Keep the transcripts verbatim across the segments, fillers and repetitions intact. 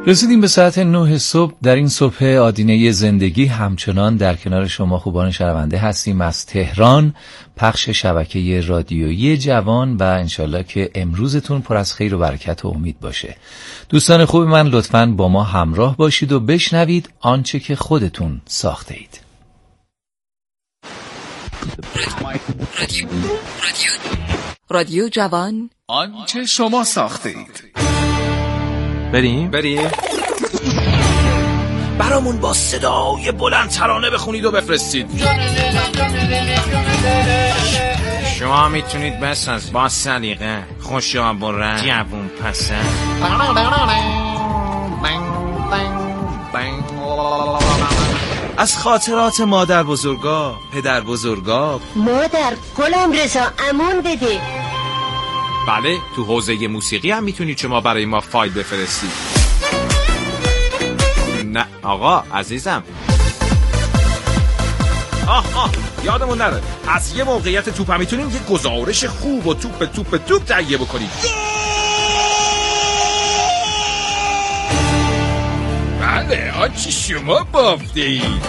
رسیدیم به ساعت نه صبح. در این صبح آدینه زندگی همچنان در کنار شما خوبان شنونده هستیم از تهران، پخش شبکه رادیویی جوان، و انشالله که امروزتون پر از خیر و برکت و امید باشه. دوستان خوب من، لطفاً با ما همراه باشید و بشنوید آنچه که خودتون ساخته اید. رادیو, رادیو, رادیو جوان، آنچه شما ساخته اید. بریم؟ بریم؟ برامون با صدای بلند ترانه بخونید و بفرستید. شما میتونید بساز با سلیقه، خوشاب و رنگ، جوون پسند. از خاطرات مادر بزرگا، پدر بزرگا. مادر گلم رضا امان بده. بله، تو حوزه موسیقی هم میتونید شما برای ما فایل بفرستید. نه آقا عزیزم. آه آه یادمون نره، از یه موقعیت توپ هم میتونیم یه گزارش خوب و توپ توپ توپ تهیه بکنیم. بله، آنچه شما بافته اید،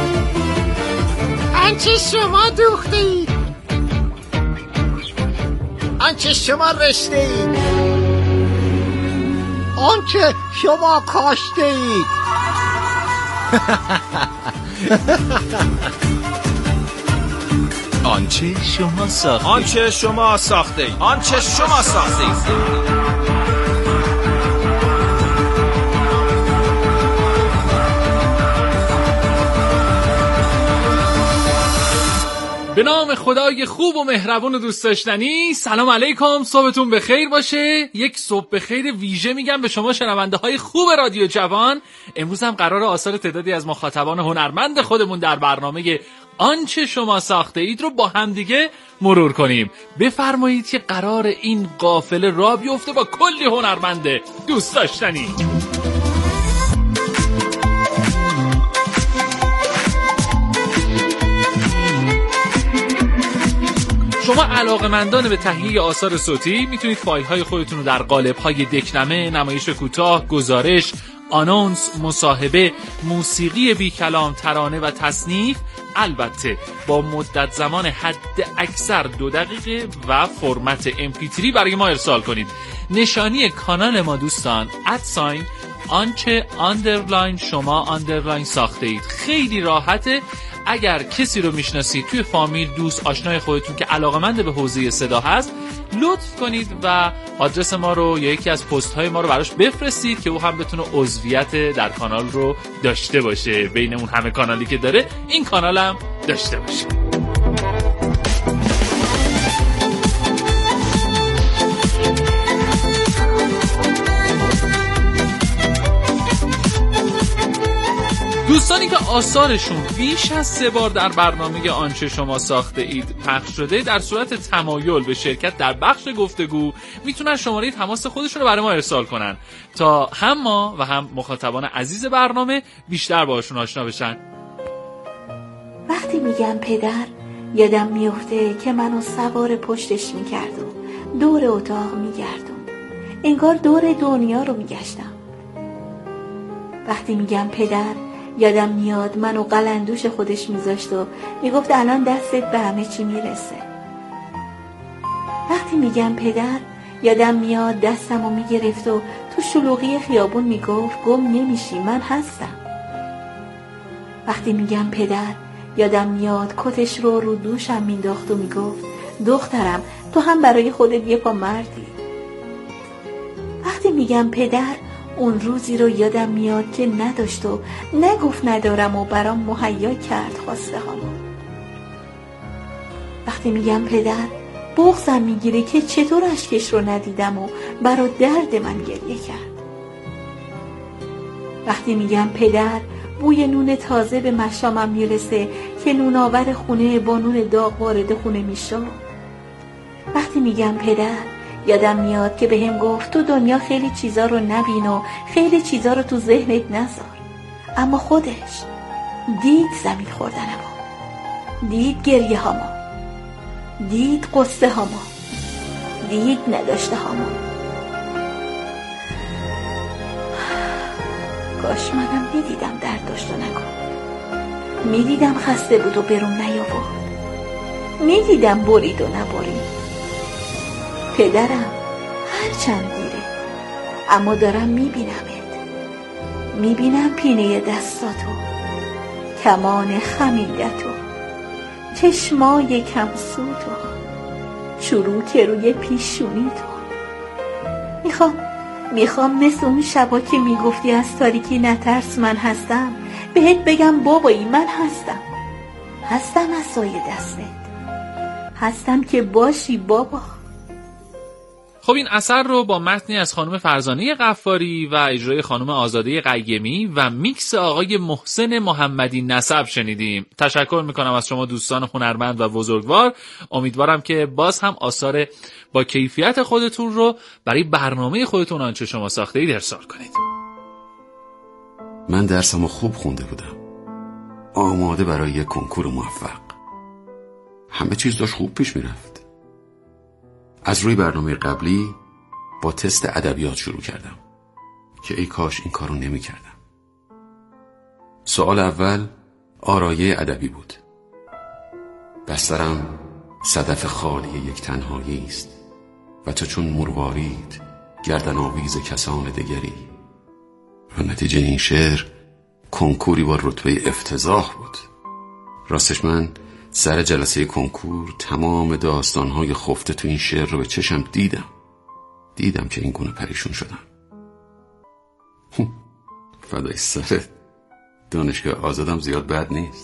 آنچه شما دوخته اید، آنچه شما رشته اید، آنچه شما کاشته اید. آنچه شما ساخته اید. آنچه شما ساخته اید. آنچه شما ساخته اید. به نام خدای خوب و مهربون و دوست داشتنی. سلام علیکم، صبحتون بخیر باشه. یک صبح بخیر ویژه میگم به شما شنونده های خوب رادیو جوان. امروز هم قرار آثار تعدادی از مخاطبان هنرمند خودمون در برنامه آنچه شما ساخته اید رو با همدیگه مرور کنیم. بفرمایید که قرار این قافله راه بیفته با کلی هنرمند دوست داشتنی. شما علاقه‌مندان به تهیه آثار صوتی میتونید فایل های خودتون رو در قالب های دکلمه، نمایش کوتاه، گزارش، آنونس، مصاحبه، موسیقی بی کلام، ترانه و تصنیف، البته با مدت زمان حد اکثر دو دقیقه و فرمت ام پی تری برای ما ارسال کنید. نشانی کانال ما دوستان ادساین آنچه آندرلاین شما آندرلاین ساخته اید. خیلی راحته. اگر کسی رو میشناسید توی فامیل، دوست، آشنای خودتون که علاقه‌مند به حوزه صدا هست، لطف کنید و آدرس ما رو یا یکی از پست های ما رو براش بفرستید که او هم بتونه عضویت در کانال رو داشته باشه. بین اون همه کانالی که داره این کانال هم داشته باشه. دوستانی که آثارشون بیش از سه بار در برنامه آنچه شما ساخته اید پخش شده، در صورت تمایل به شرکت در بخش گفتگو میتونن شماره تماس خودشون رو برای ما ارسال کنن تا هم ما و هم مخاطبان عزیز برنامه بیشتر باهاشون آشنا بشن. وقتی میگم پدر، یادم میفته که منو سوار پشتش میکرد و دور اتاق میگردون، انگار دور دنیا رو میگشتم. وقتی میگم پدر، یادم میاد منو قلندوش خودش میذاشت و میگفت الان دستت به همه چی میرسه. وقتی میگم پدر، یادم میاد دستمو میگرفت و تو شلوغی خیابون میگفت گم نمیشی، من هستم. وقتی میگم پدر، یادم میاد کتش رو رو دوشم مینداخت و میگفت دخترم تو هم برای خودت یه پا مردی. وقتی میگم پدر، اون روزی رو یادم میاد که نداشت و نگفت ندارم و برام مهیا کرد خواسته هامو. وقتی میگم پدر، بغضم میگیره که چطور اشکش رو ندیدم و برا درد من گریه کرد. وقتی میگم پدر، بوی نون تازه به مشامم میرسه که نوناور خونه با نون داغ وارد خونه میشد. وقتی میگم پدر، یادم میاد که بهم گفت تو دنیا خیلی چیزا رو نبین و خیلی چیزا رو تو ذهنت نذار، اما خودش دید زمین خوردنمو، دید گریه هامو، دید قصه هامو، دید نداشته هامو. کاش منم میدیدم درد داشت و نکن، میدیدم خسته بود و برون نیاورد، میدیدم برید و نبرید. پدرم هرچند دیره اما دارم میبینمت، میبینم پینه دستاتو، کمان خمیدتو، چشمای کمسوتو، چروک روی پیشونیتو. میخوام میخوام مثل اون شبا که میگفتی از تاریکی نترس من هستم، بهت بگم بابایی من هستم، هستم از سایه دستت، هستم که باشی بابا. خب این اثر رو با متنی از خانم فرزانه غفاری و اجرای خانم آزاده قیمی و میکس آقای محسن محمدی نسب شنیدیم. تشکر میکنم از شما دوستان هنرمند و بزرگوار. امیدوارم که باز هم آثار با کیفیت خودتون رو برای برنامه خودتون آنچه شما ساخته اید ارسال کنید. من درسمو خوب خونده بودم، آماده برای یک کنکور موفق. همه چیز داشت خوب پیش میرفت. از روی برنامه قبلی با تست ادبیات شروع کردم که ای کاش این کارو نمی کردم. سوال اول آرایه ادبی بود. بسترم صدف خالی یک تنهایی است و تو چون مروارید گردن آویز کسان دگری. و نتیجه این شعر کنکوری با رتبه افتضاح بود. راستش من سر جلسه کنکور تمام داستانهای خفته تو این شعر رو به چشم دیدم دیدم که این گونه پریشون شدم. فدای سرت، دانشگاه آزادم زیاد بد نیست.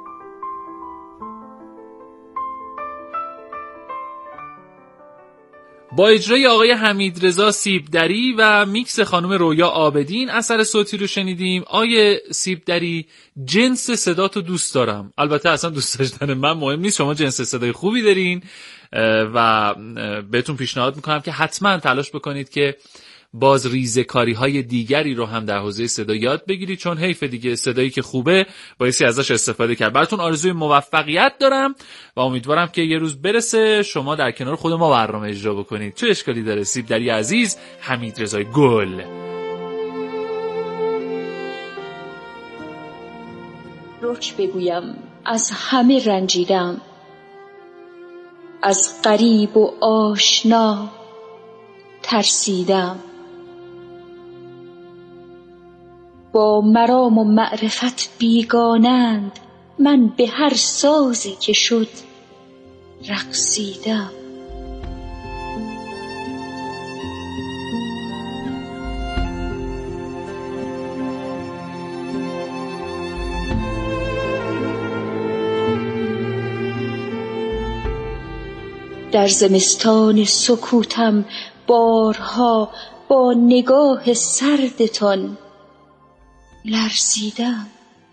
با اجرای آقای حمیدرضا سیبدری و میکس خانم رویا عابدین اثر صوتی رو شنیدیم. آقای سیبدری، جنس صداتو دوست دارم. البته اصلا دوست داشتن من مهم نیست، شما جنس صدای خوبی دارین و بهتون پیشنهاد میکنم که حتما تلاش بکنید که باز ریزکاری های دیگری رو هم در حوزه صدا یاد بگیرید، چون حیف دیگه صدایی که خوبه بایستی ازش استفاده کرد. براتون آرزوی موفقیت دارم و امیدوارم که یه روز برسه شما در کنار خود ما برنامه اجرا بکنید. چه اشکالی داره؟ سیبدری عزیز، حمیدرضا گل. روچ بگویم از همه رنجیدم، از غریب و آشنا ترسیدم. با مرام و معرفت بیگانند، من به هر سازی که شد رقصیدم. در زمستان سکوتم بارها با نگاه سردتان لرزیدم.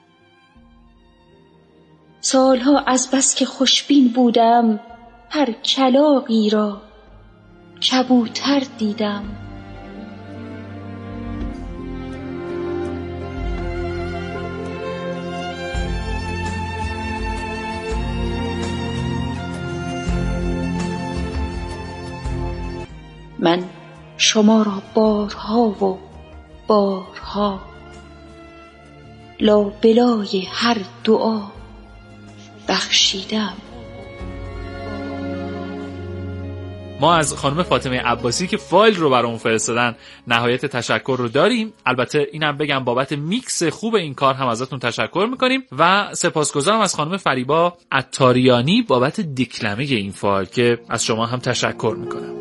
سالها از بس که خوشبین بودم، هر کلاغی را کبوتر دیدم. من شما را بارها و بارها لابلای هر دعا بخشیدم. ما از خانم فاطمه عباسی که فایل رو برامون فرستادن نهایت تشکر رو داریم. البته اینم بگم بابت میکس خوب این کار هم ازتون تشکر میکنیم و سپاسگزارم از خانم فریبا عطاریانی بابت دکلمه این فایل که از شما هم تشکر میکنم.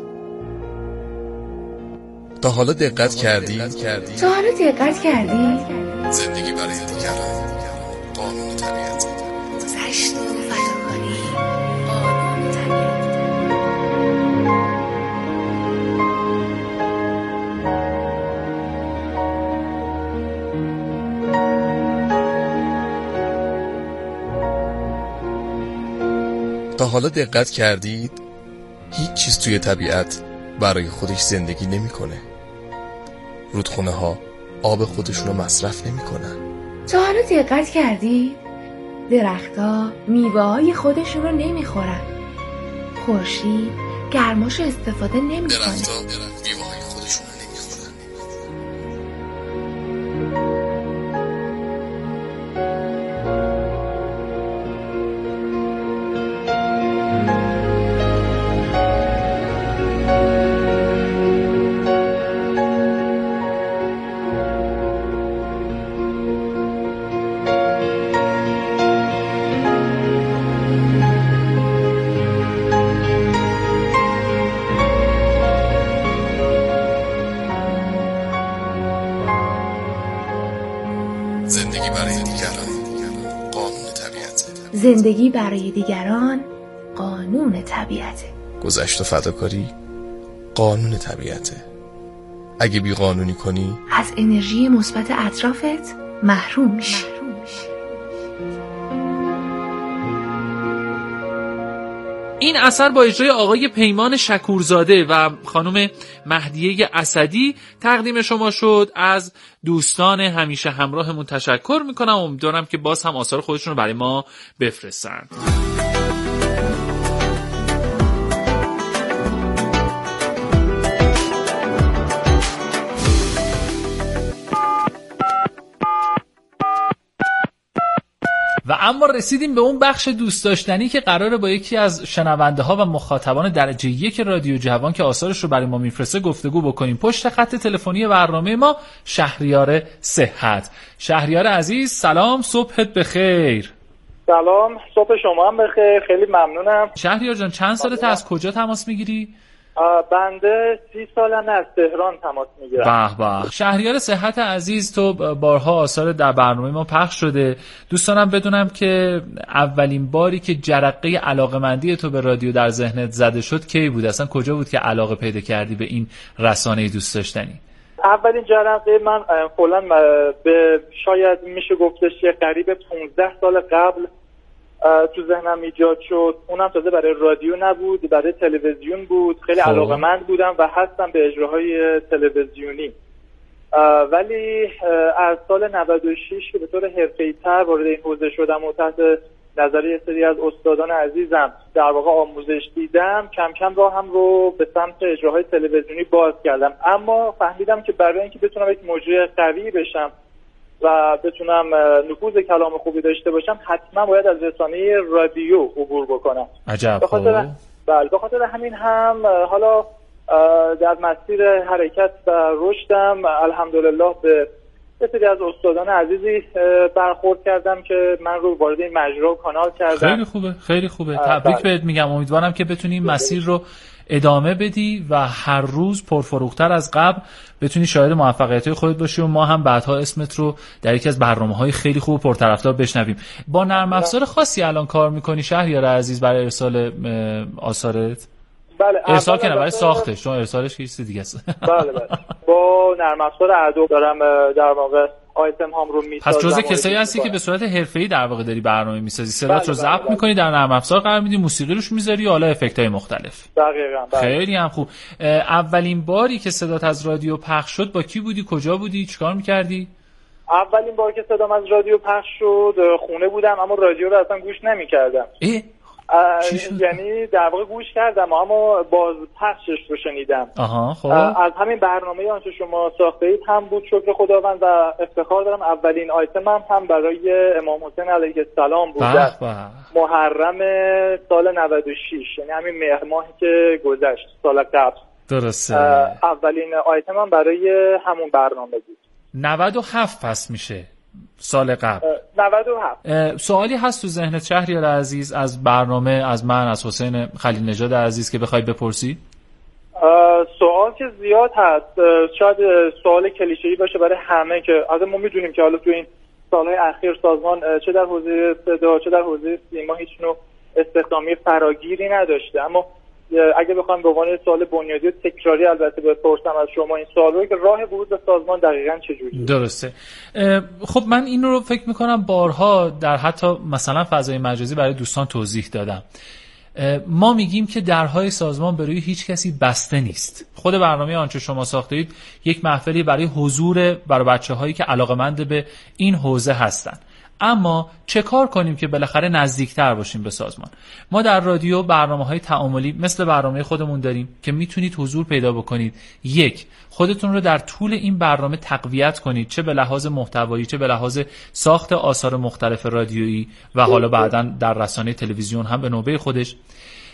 تا حالا دقت کردی؟ تا حالا دقت کردی؟ زندگی برای دیگران، قانون طبیعت، گذشت و فداکاری، قانون طبیعت. تا حالا دقت کردید؟ هیچ چیز توی طبیعت برای خودش زندگی نمیکنه. رودخونه ها آب خودشون رو مصرف نمیکنن. تا حالا دقت کردی؟ درخت‌ها میوه های خودشون رو نمیخورن. خورشید گرماشو استفاده نمیکنه. درخت‌ها میوه های خودشون رو نمیخورن. زندگی برای دیگران قانون طبیعته. گذشت و فداکاری قانون طبیعته. اگه بی قانونی کنی از انرژی مثبت اطرافت محروم میشی. این اثر با اجرای آقای پیمان شکورزاده و خانم مهدیه اسدی تقدیم شما شد. از دوستان همیشه همراهمون تشکر میکنم. امیدوارم که باز هم آثار خودشون رو برای ما بفرستن. و اما رسیدیم به اون بخش دوست داشتنی که قراره با یکی از شنونده ها و مخاطبان درجه یک رادیو جوان که آثارش رو برای ما میفرسته گفتگو بکنیم. پشت خط تلفنی برنامه ما شهریار صحت. شهریار عزیز سلام، صبحت بخیر. سلام، صبح شما هم بخیر. خیلی ممنونم. شهریار جان چند سالته، از کجا تماس میگیری؟ بنده سی سالم از تهران تماس میگیرم. به به. شهریار صحت عزیز، تو بارها آثار در برنامه ما پخش شده. دوست دارم بدونم که اولین باری که جرقه علاقه‌مندی تو به رادیو در ذهنت زده شد کی بود؟ اصلا کجا بود که علاقه پیدا کردی به این رسانه دوست داشتنی؟ اولین جرقه من فعلا به شاید میشه گفتش قریب پانزده سال قبل تو ذهنم ایجاد شد. اونم تازه برای رادیو نبود، برای تلویزیون بود. خیلی علاقه‌مند بودم و هستم به اجراهای تلویزیونی. ولی از سال نود و شش که به طور حرفه‌ای‌تر وارد این حوزه شدم و تحت نظر یه سری از استادان عزیزم در واقع آموزش دیدم، کم کم راهم رو به سمت اجراهای تلویزیونی باز کردم. اما فهمیدم که برای اینکه بتونم یک مجری قوی بشم و بتونم نفوذ کلام خوبی داشته باشم، حتما باید از رسانه رادیو عبور بکنم. عجب. به خاطر بله به خاطر همین هم حالا در مسیر حرکت و رشدم الحمدلله به یه سری از استادان عزیزی برخورد کردم که من رو وارد این مجرا و کانال کردم. خیلی خوبه، خیلی خوبه. تبریک بهت میگم. امیدوارم که بتونی این مسیر رو ادامه بدی و هر روز پرفروغتر از قبل بتونی شاهد موفقیت‌های خودت باشی و ما هم بعدها اسمت رو در یکی از برنامه‌های خیلی خوب و پرطرفدار بشنویم. با نرم افزار خاصی الان کار می‌کنی شهریار عزیز برای ارسال آثارت؟ بله. ارسال که نه، برای ساختش، چون ارسالش که چیز دیگه است. بله بله. با نرم افزار ادوب دارم در واقع آیتم هام رو میسازم. پس جزء کسایی هستی که به صورت حرفه‌ای در واقع داری برنامه میسازی، صدات رو ضبط بله می‌کنی، در نرم افزار قرار میدی، موسیقی روش میذاری و حالا افکت‌های مختلف. دقیقاً. بله. خیلی هم خوب. اولین باری که صدات از رادیو پخش شد با کی بودی؟ کجا بودی؟ چیکار می‌کردی؟ اولین بار که صدام از رادیو پخش شد خونه بودم، اما رادیو رو اصلا گوش نمی‌کردم. یعنی در واقع گوش کردم اما باز پخشش رو شنیدم. آها خب. از همین برنامه آنچه شما ساخته اید هم بود، شکر خداوند، و افتخار دارم اولین آیتم هم, هم برای امام حسین علیه السلام بود در محرم سال نود و شش، یعنی همین مهر ماهی که گذشت سال قبل. درسته. اولین آیتم هم برای همون برنامه بود. نود و هفت پس میشه سال قبل. نود و هفت. سوالی هست تو ذهنت شهریار عزیز از برنامه، از من، از حسین خلیل نژاد عزیز که بخوای بپرسی؟ سوال که زیاد هست. شاید سوال کلیشه‌ای باشه برای همه که از ما میدونیم که حالا تو این سالهای اخیر سازمان چه در حوزه صدا چه در حوزه سینما هیچ نوع استخدامی فراگیری نداشته، اما اگه بخوام به عنوان سوال بنیادی و تکراری البته بپرسم از شما این سوال رو که راه ورود به سازمان دقیقاً چجوریه؟ درسته. خب من این رو فکر میکنم بارها در حتی مثلا فضای مجازی برای دوستان توضیح دادم. ما میگیم که درهای سازمان برای هیچ کسی بسته نیست. خود برنامه آنچه شما ساخته اید یک محفلی برای حضور برای بچه‌هایی که علاقه‌مند به این حوزه هستن. اما چه کار کنیم که بالاخره نزدیکتر باشیم به سازمان؟ ما در رادیو برنامه‌های تعاملی مثل برنامه خودمون داریم که میتونید حضور پیدا بکنید. یک، خودتون رو در طول این برنامه تقویت کنید، چه به لحاظ محتوایی چه به لحاظ ساخت آثار مختلف رادیویی و حالا بعداً در رسانه تلویزیون هم به نوبه خودش.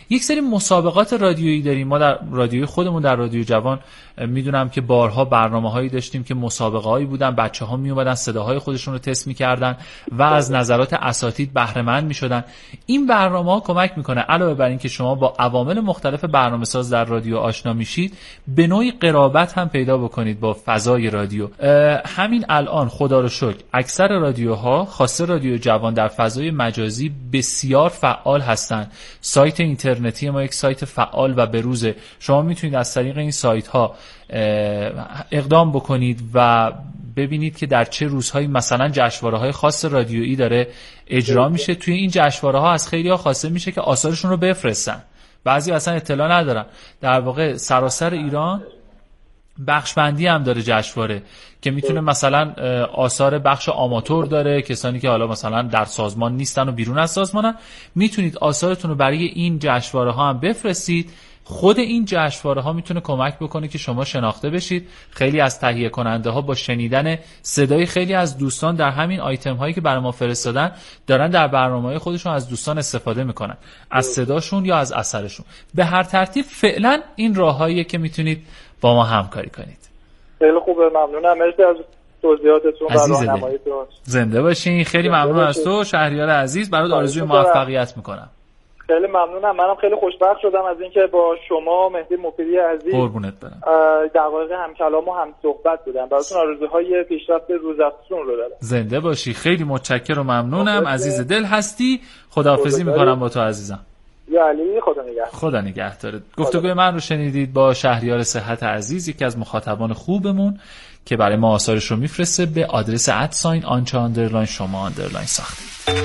یک سری مسابقات رادیویی داریم. ما در رادیوی خودمون در رادیو جوان میدونم که بارها برنامه‌هایی داشتیم که مسابقه‌هایی بودن، بچه‌ها میومدن صداهای خودشون رو تست می‌کردن و از نظرات اساتید بهره مند می‌شدن. این برنامه‌ها کمک می‌کنه علاوه بر این که شما با عوامل مختلف برنامه‌ساز در رادیو آشنا میشید، به نوعی قرابت هم پیدا بکنید با فضای رادیو. همین الان خدا رو شکر اکثر رادیوها خاصه رادیو جوان در فضای مجازی بسیار فعال هستند. سایت اینترنتی ما یک سایت فعال و بروزه. شما میتونید از طریق این سایت ها اقدام بکنید و ببینید که در چه روزهایی مثلا جشنواره‌های خاص رادیویی داره اجرا میشه. توی این جشنواره‌ها از خیلی‌ها خواسته میشه که آثارشون رو بفرستن. بعضی اصلا اطلاع ندارن. در واقع سراسر ایران بخش بندی هم داره جشنواره که میتونه مثلا آثار بخش آماتور داره، کسانی که حالا مثلا در سازمان نیستن و بیرون از سازمانن، میتونید آثارتون رو برای این جشنواره ها هم بفرستید. خود این جشنواره ها میتونه کمک بکنه که شما شناخته بشید. خیلی از تهیه کننده ها با شنیدن صدای خیلی از دوستان در همین آیتم هایی که برای ما فرستادن دارن در برنامه‌های خودشون از دوستان استفاده میکنن، از صداشون یا از اثرشون. به هر ترتیب فعلا این راههاییه که میتونید با ما همکاری کنید. خیلی خوبه، ممنونم. مرسی از توضیحاتتون و راهنماییتون. زنده باشین. خیلی ممنون از تو شهریار عزیز. برات آرزوی موفقیت میکنم. خیلی ممنونم. منم خیلی خوشبخت شدم از اینکه با شما مهدی مفیدی عزیز قربونت برم دقایق هم کلام و هم صحبت بودم. براتون آرزوهای پیشرفت روزافزون رو دارم. زنده باشی. خیلی متشکرم و ممنونم. عزیز دل هستی. خداحافظی میکنم با تو عزیزم. یا علی، خدا نگهدار. خدا نگهدارت. گفتگوی من رو شنیدید با شهریار صحت عزیز، یکی از مخاطبان خوبمون که برای ما آثارش رو میفرسته به آدرس ادساین آنچه آندرلاین شما آندرلاین ساختید.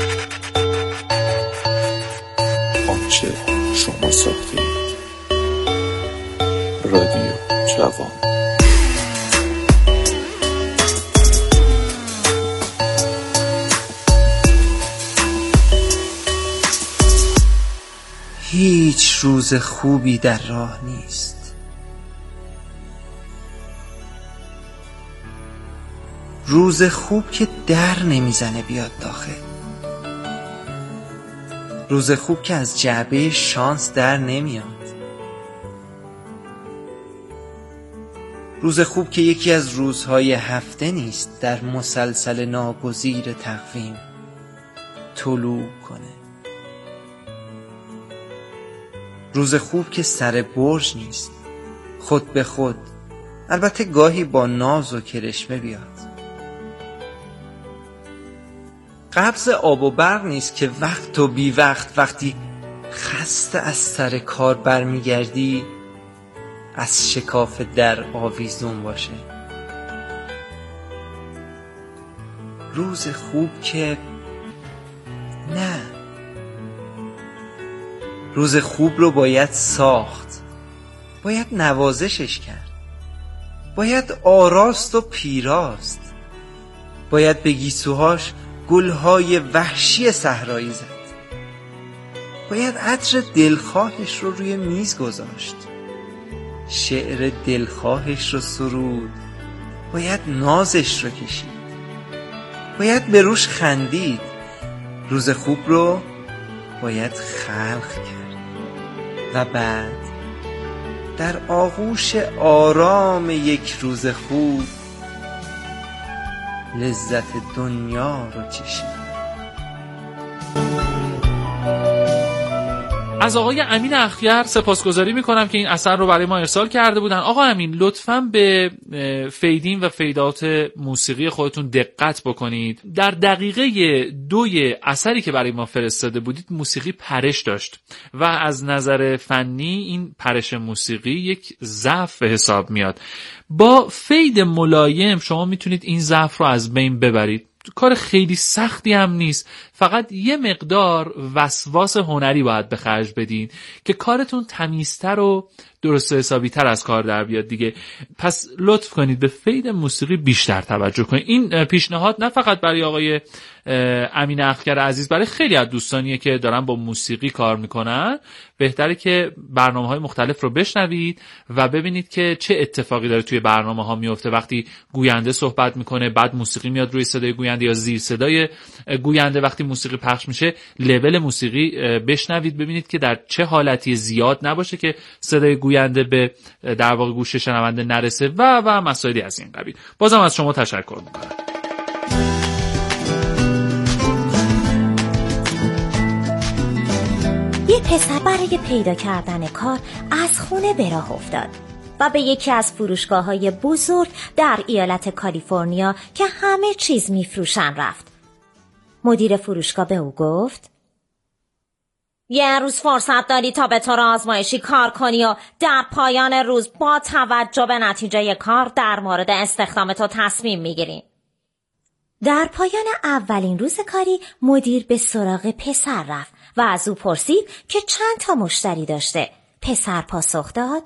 آنچه شما ساختید. رادیو جوان. هیچ روز خوبی در راه نیست. روز خوب که در نمیزنه بیاد داخل. روز خوب که از جعبه شانس در نمیاد. روز خوب که یکی از روزهای هفته نیست در مسلسل ناگزیر تقویم طلوع کنه. روز خوب که سر برج نیست، خود به خود، البته گاهی با ناز و کرشمه بیاد. قبض آب و برق نیست که وقت و بی وقت وقتی خسته از سر کار برمیگردی از شکاف در آویزون باشه. روز خوب که نه، روز خوب رو باید ساخت، باید نوازشش کرد، باید آراست و پیراست، باید به گیسوهاش گلهای وحشی صحرایی زد، باید عطر دلخواهش رو روی میز گذاشت، شعر دلخواهش رو سرود، باید نازش رو کشید، باید به روش خندید. روز خوب رو باید خلق کرد و بعد در آغوش آرام یک روز خوب لذت دنیا رو چشید. از آقای امین اخگر سپاسگزاری میکنم که این اثر رو برای ما ارسال کرده بودن. آقا امین لطفاً به فیدین و فیدات موسیقی خودتون دقت بکنید. در دقیقه دوی اثری که برای ما فرستاده بودید موسیقی پرش داشت و از نظر فنی این پرش موسیقی یک ضعف به حساب میاد. با فید ملایم شما میتونید این ضعف رو از بین ببرید. کار خیلی سختی هم نیست، فقط یه مقدار وسواس هنری باید به خرج بدین که کارتون تمیزتر و درست و حسابی تر از کار در بیاد دیگه. پس لطف کنید به فید موسیقی بیشتر توجه کنید. این پیشنهاد نه فقط برای آقای امین اخگر عزیز، برای خیلی از دوستانیه که دارن با موسیقی کار میکنن. بهتره که برنامه‌های مختلف رو بشنوید و ببینید که چه اتفاقی داره توی برنامه‌ها میفته وقتی گوینده صحبت میکنه، بعد موسیقی میاد روی صدای گوینده یا زیر صدای گوینده وقتی موسیقی پخش میشه لول موسیقی بشنوید، ببینید که در چه حالتی، زیاد نباشه که صدای گوینده به در واقع گوش شنونده نرسه و و مسائلی از این قبیل. بازم از شما تشکر میکنم. یه پسر برای پیدا کردن کار از خونه به راه افتاد و به یکی از فروشگاه‌های بزرگ در ایالت کالیفرنیا که همه چیز میفروشن رفت. مدیر فروشگاه به او گفت: یه روز فرصت داری تا به طور آزمایشی کار کنی و در پایان روز با توجه به نتیجه کار در مورد استخدام تو تصمیم میگیری. در پایان اولین روز کاری مدیر به سراغ پسر رفت و از او پرسید که چند تا مشتری داشته. پسر پاسخ داد: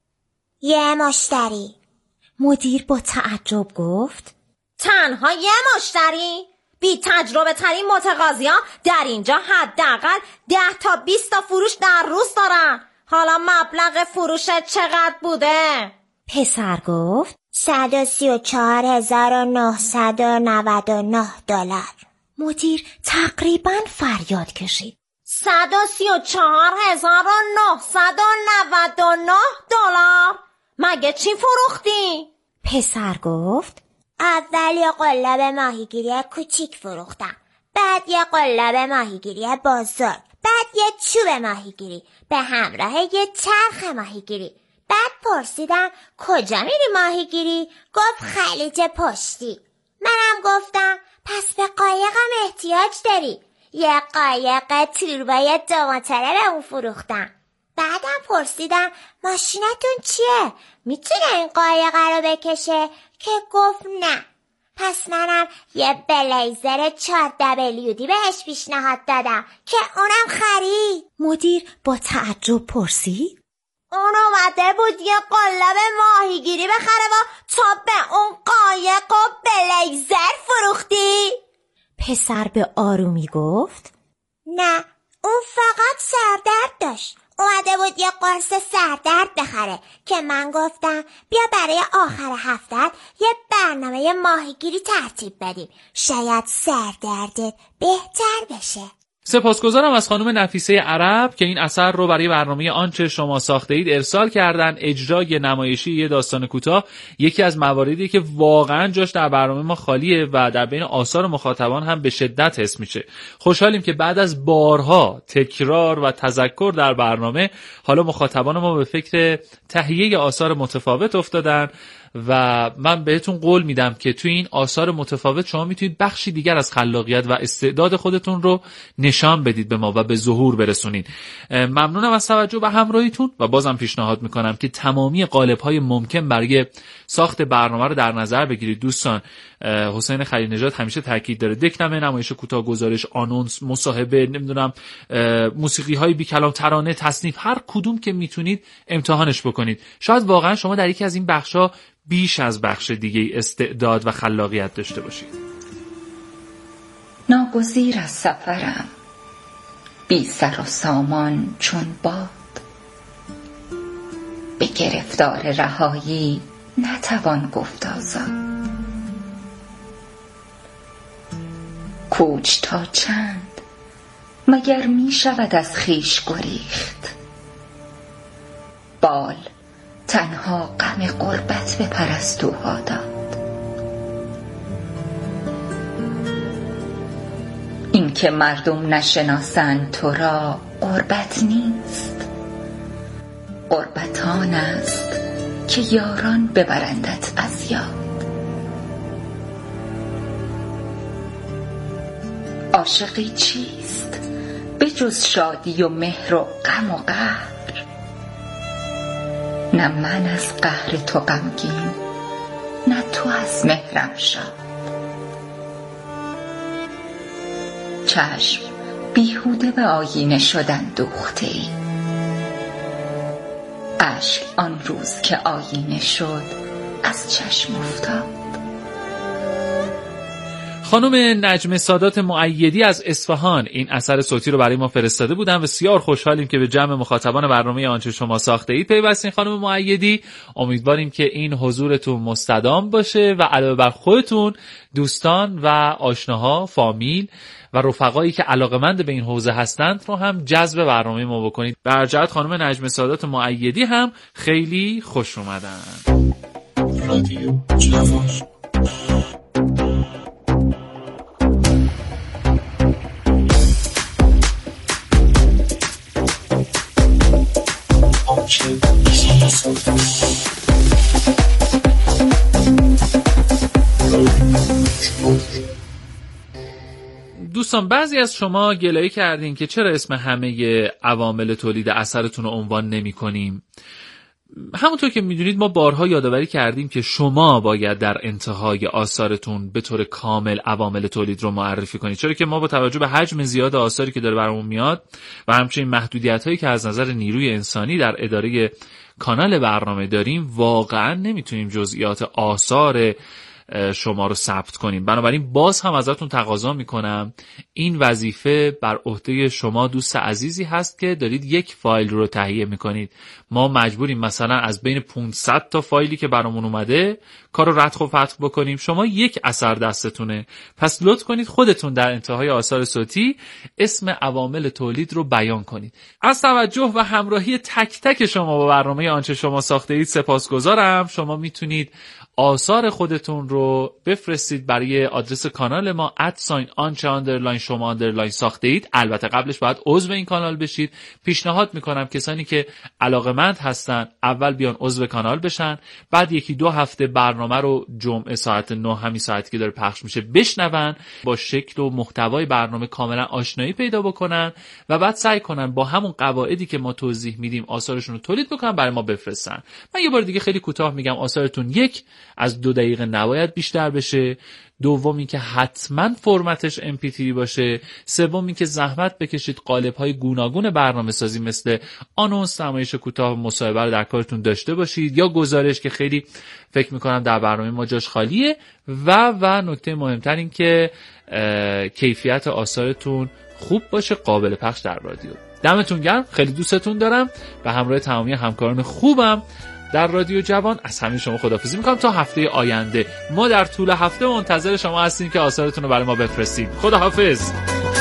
یه مشتری. مدیر با تعجب گفت: تنها یه مشتری؟ بی تجربه ترین متقاضی‌ها در اینجا حداقل ده تا بیست تا فروش در روز دارن. حالا مبلغ فروشت چقدر بوده؟ پسر گفت: صد و سی و چهار هزار و نهصد و نود و نه دلار. مدیر تقریباً فریاد کشید: صد و سی و چهار هزار و نهصد و نود و نه دلار؟ مگه چی فروختی؟ پسر گفت: اول یه قلاب ماهیگیری کوچیک فروختم، بعد یه قلاب ماهیگیری بزرگ، بعد یه چوب ماهیگیری به همراه یه چرخ ماهیگیری. بعد پرسیدم کجا میری ماهیگیری؟ گفت خلیج پشتی. منم گفتم پس به قایقم احتیاج داری. یه قایق توربای دو موتوره به اون فروختم. بعدم پرسیدم ماشینتون چیه؟ میتونه این قایق رو بکشه؟ که گفت نه. پس منم یه بلیزر چهار دبلیو دی بهش پیشنهاد دادم که اونم خرید. مدیر با تعجب پرسید: اون اومده بود یه قلاب ماهیگیری بخره و تا به اون قایق و بلیزر فروختی؟ پسر به آرومی گفت: نه، اون فقط سردرد داشت. اومده بود یه قرص سردرد بخره که من گفتم بیا برای آخر هفته‌ات یه برنامه ماهیگیری ترتیب بدیم، شاید سردردت بهتر بشه. سپاسگزارم از خانم نفیسه عرب که این اثر رو برای برنامه آنچه شما ساخته اید ارسال کردن. اجرای نمایشی یه داستان کوتاه یکی از مواردی که واقعا جاش در برنامه ما خالیه و در بین آثار مخاطبان هم به شدت حس میشه. خوشحالیم که بعد از بارها تکرار و تذکر در برنامه حالا مخاطبان ما به فکر تهیه آثار متفاوت افتادن و من بهتون قول میدم که توی این آثار متفاوت شما میتونید بخشی دیگر از خلاقیت و استعداد خودتون رو نشان بدید به ما و به ظهور برسونید. ممنونم از توجه و همراهیتون و بازم پیشنهاد میکنم که تمامی قالب‌های ممکن برای ساخت برنامه رو در نظر بگیرید. دوستان، حسین خلیل نژاد همیشه تاکید داره دکلمه، نمایش کوتاه، گزارش، آنونس، مصاحبه، نمیدونم موسیقی های بی کلام، ترانه، تصنیف، هر کدوم که میتونید امتحانش بکنید. شاید واقعا شما در یکی از این بخشا بیش از بخش دیگه استعداد و خلاقیت داشته باشید. ناگزیر از سفرم بی سر و سامان چون باد، به گرفتار رهایی نتوان گفت آزاد. کوچ تا چند مگر می شود از خویش گریخت، بال تنها غم غربت به پرستوها داد. این که مردم نشناسند تو را غربت نیست، غربت آن است که یاران ببرندت از یاد. عاشقی چیست به جز شادی و مهر و غم و قهر؟ نه من از قهر تو غمگین، نه تو از مهرم شاد. چشم بیهوده به آینه شدن دوخته ای، اشک آن روز که آینه شد از چشم افتاد. خانم نجمه سادات مؤیدی از اصفهان این اثر صوتی رو برای ما فرستاده بودن. بسیار خوشحالیم که به جمع مخاطبان برنامه آنچه شما ساخته اید پیوستین. خانم مؤیدی، امیدواریم که این حضورتون مستدام باشه و علاوه بر خودتون دوستان و آشناها، فامیل و رفقایی که علاقمند به این حوزه هستند رو هم جذب برنامه ما بکنید. به هر جهت خانم نجمه سادات مؤیدی هم خیلی خوش اومدن. رادیو جوان. دوستان، بعضی از شما گلایه کردین که چرا اسم همه عوامل تولید اثرتون رو عنوان نمی کنیم. همونطور که میدونید ما بارها یادآوری کردیم که شما باید در انتهای آثارتون به طور کامل عوامل تولید رو معرفی کنید، چرا که ما با توجه به حجم زیاد آثاری که داره برامون میاد و همچنین محدودیت‌هایی که از نظر نیروی انسانی در اداره کانال برنامه داریم واقعا نمیتونیم جزئیات آثار شما رو ثبت کنیم. بنابراین باز هم ازتون تقاضا میکنم این وظیفه بر عهده شما دوست عزیزی هست که دارید یک فایل رو تهیه میکنید. ما مجبوریم مثلا از بین پانصد تا فایلی که برامون اومده کار رو ردخ و فتح بکنیم. شما یک اثر دستتونه، پس لطف کنید خودتون در انتهای آثار صوتی اسم عوامل تولید رو بیان کنید. از توجه و همراهی تک تک شما با برنامه آنچه شما ساخته اید سپاسگزارم. شما میتونید آثار خودتون رو بفرستید برای آدرس کانال ما ادساین آنچه اندرلاین شما اندرلاین ساخته اید. البته قبلش باید عضو این کانال بشید. پیشنهاد میکنم کسانی که علاقمند هستن اول بیان عضو کانال بشن، بعد یکی دو هفته برنامه رو جمعه ساعت نه همین ساعتی که داره پخش میشه بشنون، با شکل و محتوای برنامه کاملا آشنایی پیدا بکنن و بعد سعی کنن با همون قواعدی که ما توضیح میدیم آثارشون رو تولید بکنن برای ما بفرستن. من یه بار دیگه خیلی کوتاه میگم آثارتون یک از دو دقیقه نباید بیشتر بشه، دومی که حتما فرمتش ام پی تری باشه، سومی که زحمت بکشید قالب‌های گوناگون برنامه سازی مثل آنونس، نمایش کوتاه، مصاحبه رو در کارتون داشته باشید، یا گزارش که خیلی فکر میکنم در برنامه ما جاش خالیه، و و نکته مهمتر این که کیفیت آثارتون خوب باشه، قابل پخش در رادیو. دمتون گرم، خیلی دوستتون دارم. به همراه تمامی همکاران خوبم در رادیو جوان از همه شما خداحافظی میکنم تا هفته آینده. ما در طول هفته منتظر شما هستیم که آثارتون رو برای ما بفرستید. خداحافظ.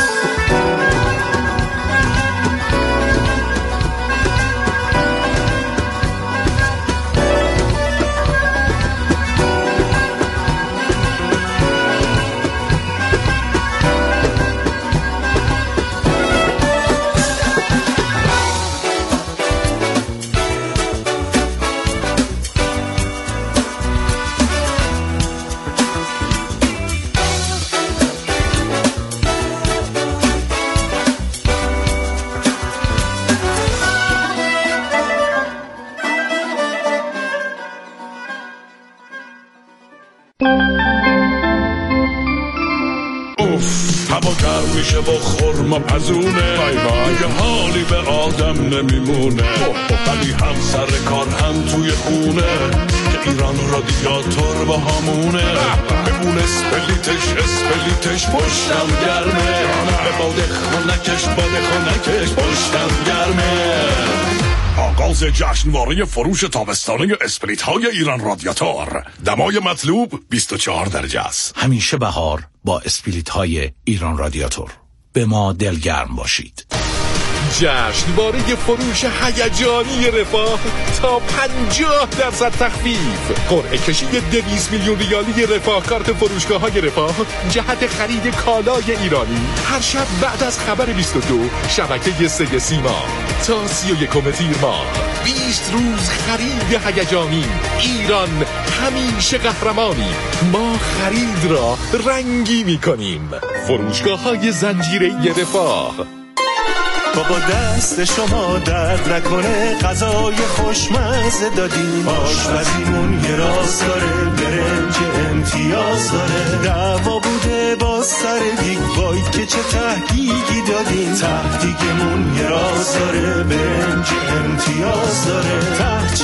میشه با خورما پزونه دیگه حالی به آدم نمیمونه، ولی هم سر کار هم توی خونه که ایران رادیاتور با همونه. بمون اسپلیتش اسپلیتش پشتم گرمه، به باده خونکش باده خونکش پشتم گرمه. آغاز جشنواره فروش تابستانه اسپریت های ایران رادیاتور. دمای مطلوب بیست و چهار درجه است. همیشه بهار با اسپریت های ایران رادیاتور. به ما دلگرم باشید. جشنواره فروش هیجانی رفاه تا پنجاه درصد تخفیف. قرعه کشی دویست میلیون ریالی رفاه کارت فروشگاه های رفاه جهت خرید کالای ایرانی هر شب بعد از خبر بیست و دو شبکه سه سیما تا سی و یکم تیر ماه. بیست روز خرید هیجانی. ایران همیشه قهرمانی. ما خرید را رنگی میکنیم. فروشگاه های زنجیره رفاه. بابا دست شما درد نکنه، غذای خوشمزه دادیم، آشپزیمون یه راست داره، برنج امتیاز داره، دعوا بوده با سر دیگ، وای که چه تهدیگی دادیم، تهدیگمون یه راست داره، برنج امتیاز داره.